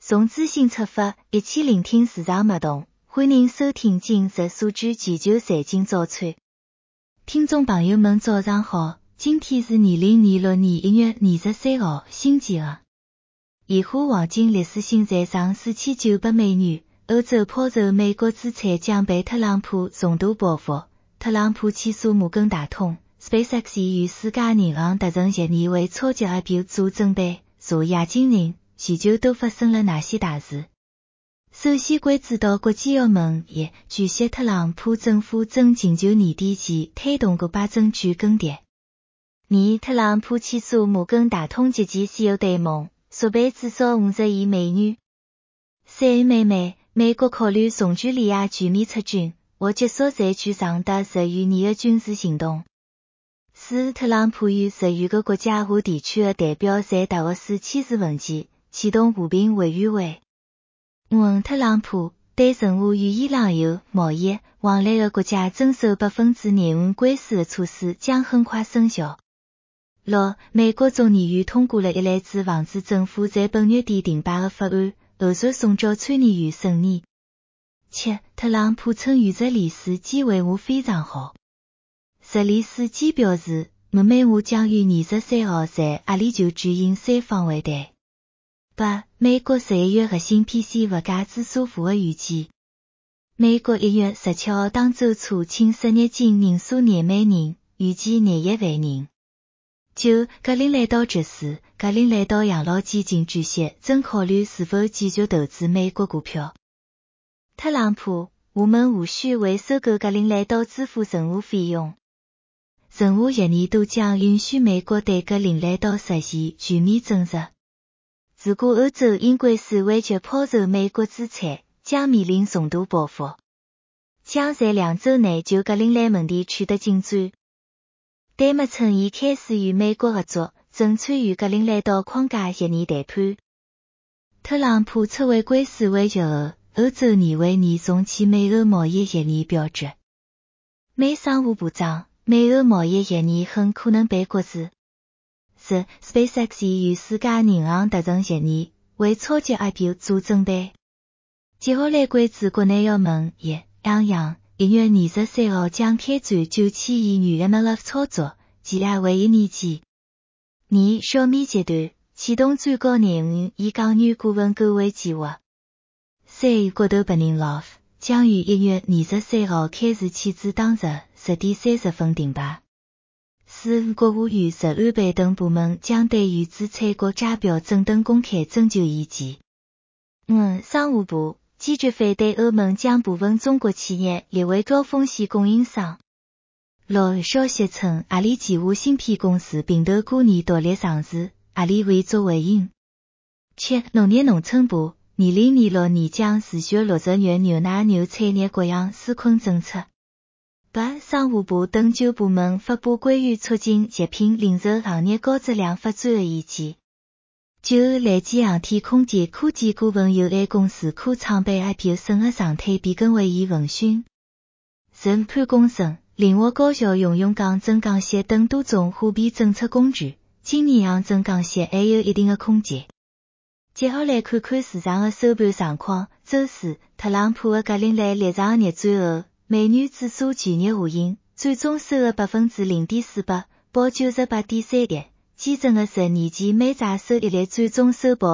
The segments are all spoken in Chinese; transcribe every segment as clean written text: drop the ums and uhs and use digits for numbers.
从资讯出发，一起聆听市场脉动。欢迎收听今日数据全球财经早餐。听众朋友们早上好，今天是2026年1月23号，星期二。现货黄金历史性站上4900美元。欧洲抛售美国资产将被特朗普重大报复。特朗普起诉摩根大通、SpaceX 与世界银行达成协议，为超级 IPO 做准备。昨夜今日，全球都发生了哪些大事？首先关注到国际澳门也据悉，特朗普政府正寻求年底前推动国家证券更迭。特朗普起诉摩根大通及其 CEO 对蒙，索赔至少50亿美元。3美国考虑从叙利亚全面撤军，或结束在距长达10余年的军事行动。特朗普与10余个国家和地区的代表在达沃斯签署文件，启动和平委员会。特朗普对任何与伊朗有贸易往来的国家征收25%关税的措施将很快生效。美国众议院通过了一类指防止政府在本月底停摆的法案，后续送交参议院审议。特朗普称预测利斯基为我非常好。利斯基表示，我将于23号在阿里就举行3方会谈。美国11月核心 PC 物价指数符合预期。美国1月17号当周初请失业金人数2万人，预计21万人。就格林兰道爵士、格林兰道养老基金主席正考虑是否继续投资美国股票。特朗普，我们无需为收购格林兰道支付任何费用。任何协议都将允许美国对格林兰道实现全面征入。如果欧洲因关税危机抛售美国资产，将面临重大报复，将在2周内就格陵兰问题取得进展。丹麦称已开始与美国合作，正参与格陵兰岛框架协议谈判。特朗普撤回关税危机后，欧洲年为年重启美欧贸易协议表决。美商务部长，美欧贸易协议很可能被搁置。SpaceX 与世界银行达成协议，为超级 IPO 做准备。接下来关注国内澳门央行1月23号将开展9000亿元 MLF 操作，期限为1年期。小米集团启动最高难度以港元股份购汇计划。国头白人 LOF 将于1月23号开市起至当日10点30分停摆。国务院、食安办等部门将对原子产国家标准等公开征求意见。商务部坚决反对欧盟将部分中国企业列为高风险供应商。消息称，阿里旗下芯片公司并购过年独立上市，阿里未作回应。农业农村部2026年将持续落实原牛奶牛产业各项纾困政策。商务部等9部门发布关于促进食品零售行业高质量发展的意见。来自航天空间科技股份有限公司可创办 IPO 审核常态变更为已闻讯。潘功胜灵活高效运用港增港息等多种货币政策工具，今年洋增港息还有一定的空间。接下来看看市场的收盘状况。周四，特朗普的格陵兰立场逆转后，美元指数全日下行，最终收了 0.48%， 报 98.31， 基准的10年期美债收益率最终收报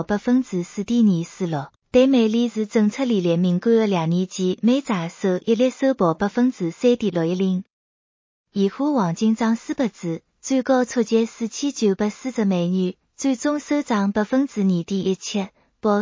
4.26%， 对美联储政策利率敏感的2年期美债收益率收报 3.610%。现货黄金涨400子，最高触及4940美元，最终收涨 2.17%， 报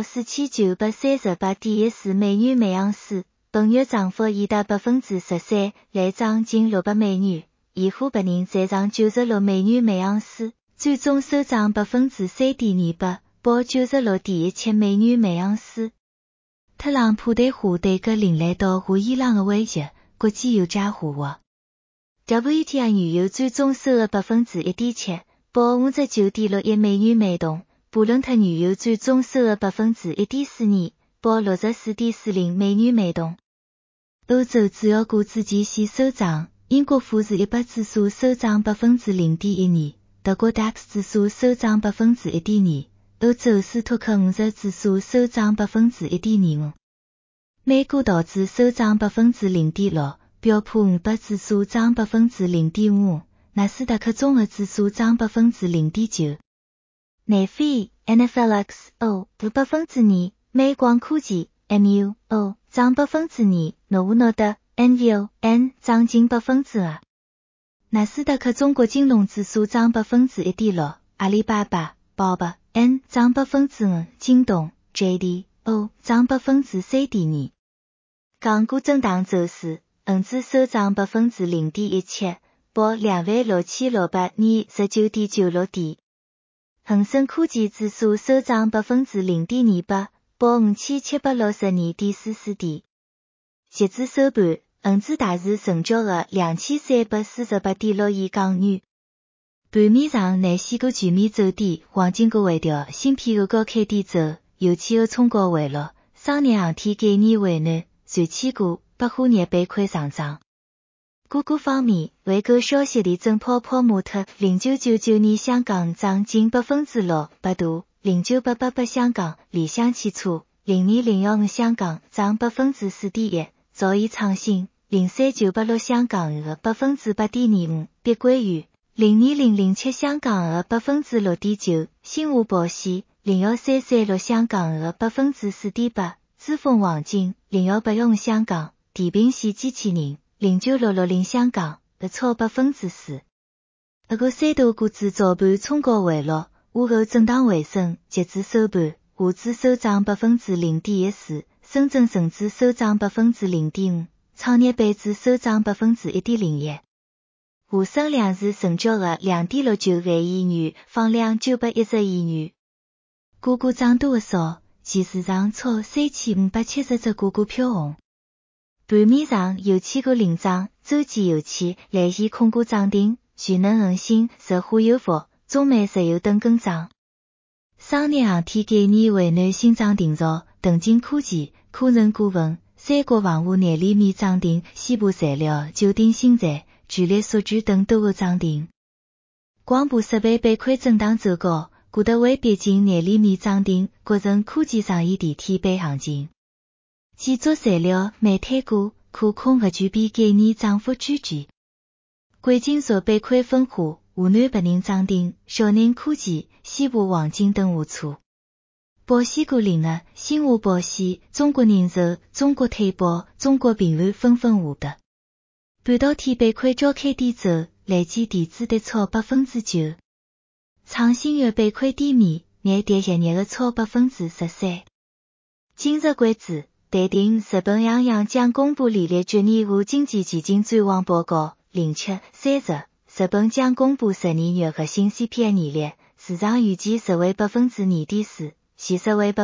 4938.14美元每盎司。本月涨幅已达 13%， 累涨近600美元。现货白银再涨96美元每盎司，最终收涨 3.28%， 报 96.17美元每盎司。特朗普对华对格陵兰岛和伊朗的威胁，国际油价下滑。WTI 原油最终收了 1.7%， 报 59.61美元每桶。布伦特原油最终收了 1.42%， 报 64.40美元每桶。欧洲主要股指期线收涨，英国富时100指数收涨 0.12%， 德国 DAX 指数收涨 1.2%， 欧洲斯托克50指数收涨 1.25%， 美股道指收涨 0.6%， 标普500指数涨 0.5%， 纳斯达克综合指数涨 0.9%。南非 NFLXO 跌 2%， 美光科技 MUO 涨 2%， 诺沃诺德 NVON 涨近 2%。纳斯达克中国金融指数涨 1.6%， 阿里巴巴 BOB N 涨 5%， 京东 JDO 涨 3.2%。港股震荡走势，恒指收涨 0.17%， 报 26,629.96 点。恒生科技指数收涨 0.28%， 报 5,762.44 点。截至收盘，恒指大市成交额 2,348.6 亿港元。盘面上，内线股全面走低，黄金股回调，芯片股高开低走，油气股冲高回落，商业航天概念为难，燃气股、百货业板块上涨。股股方面，回购消息地震泡泡玛特0999年香港涨近 6%， 百度0988香港理想汽车02015香港涨 4.1%， 兆易创新03986香港额 8.25%， 碧桂园02007香港额 6.9%， 新华保险01336香港额 4.8%， 资丰黄金01815香港，地平线机器人09660香港额超 4%。个三大股指早盘冲高回落，午后震荡回升，截至收盘，沪指收涨 0.14%， 深圳成指收涨 0.5%， 创业板指收涨 1.01%。沪深两市成交额 2.69 万亿元，放量910亿元。股股涨多的少，其市场超3570只股票红。盘面上，油气股领涨，洲际油气、蓝线控股涨停，全能恒星、石化油服、中煤石油等跟涨。商业航天概念为难新涨停潮，腾金科技、科人股份、三国防务廿厘米涨停，西部材料、九鼎新材、巨力数据等都有涨停。广播设备板块震荡走高，古德威北京廿厘米涨停，国人科技上演电梯板行情。建筑材料、煤炭股、可控核聚变概念涨幅居前。贵金属板块分化，湖南白宁涨停，小宁科技、西华黄金等下挫。保险股领了，新华保险、中国人寿、中国退保、中国平安纷纷下跌。半导体板块高开低走，累计电子跌超 9%。创新药板块低迷，年跌日日的超 13%。今日关注淡定日本央行将公布连续10年户经济前景展望报告。07:30，日本将公布12月核心 CPI 年率，市场预计实为 2.4%， 现实为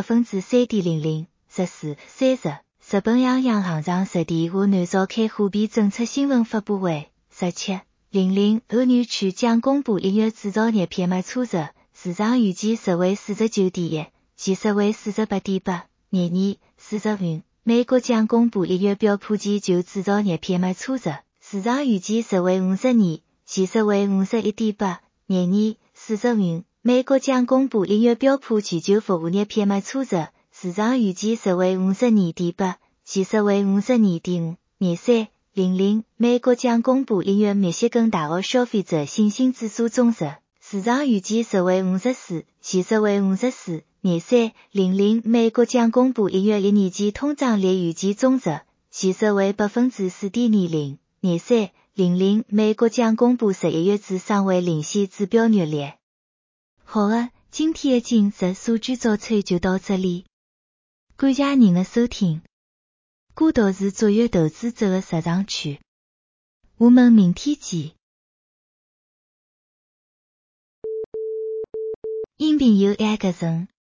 3.00%。14:30，日本央行行长石田华南召开货币政策新闻发布会。17:00，欧元区将公布1月制造业 PMI 初值，市场预计实为 49.1， 现实为 48.8。年年40美国将公布1月标普全球制造业 PMI 初值，市场预计实为52，现实为 51.8。年年40美国将公布1月标普全球服务业 PMI 初值，市场预计实为 52.8，现实为 52.5。年30美国将公布1月密歇根大学消费者信心指数总值，市场预计实为54，现实为54。年30美国将公布1月1年期通胀率预计总值，现实为 4.20%。年30美国将公布11月至3位领先指标月率。好的，今天的今日数据早餐就到这里，感谢您的收听。股道是卓越投资者的实场区，我们明天见。音频由爱格森